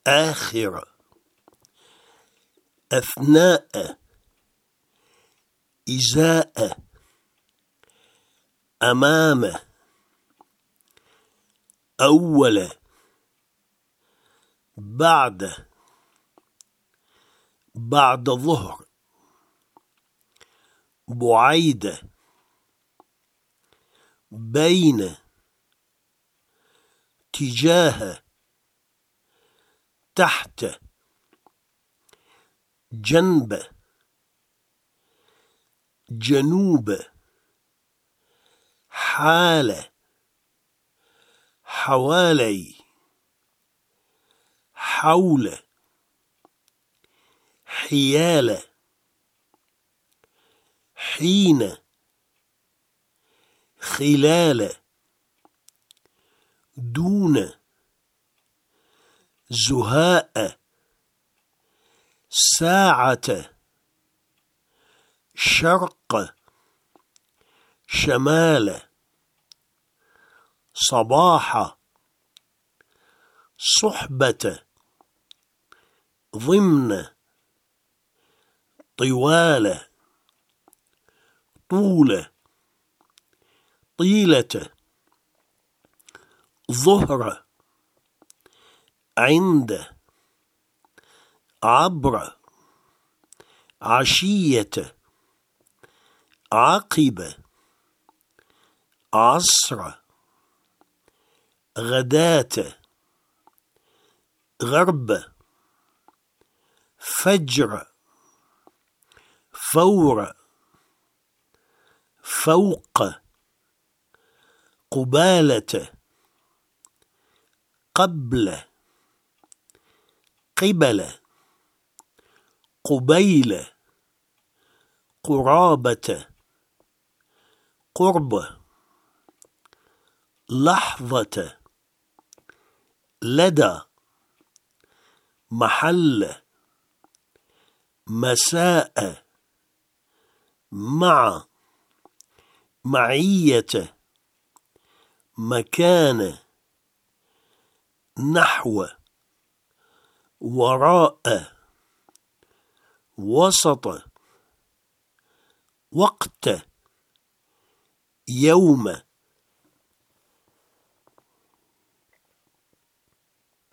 آخر، أثناء، إزاء، أمام، أول، بعد، بعد ظهر، بعيد، بين، تجاه، تحت، جنب، جنوب، حال، حوالي، حول، حيال، حين، خلال، دون، زهاء، ساعة، شرق، شمال، صباح، صحبة، ضمن، طوال، طول، طيلة، ظهر، عند، عبر، عشية، عقب، عصر، غداة، غرب، فجر، فور، فوق، قبالة، قبل، قبل، قبيل، قرابة، قرب، لحظة، لدى، محل، مساء، مع، معية، مكان، نحو، وراء، وسط، وقت، يوم.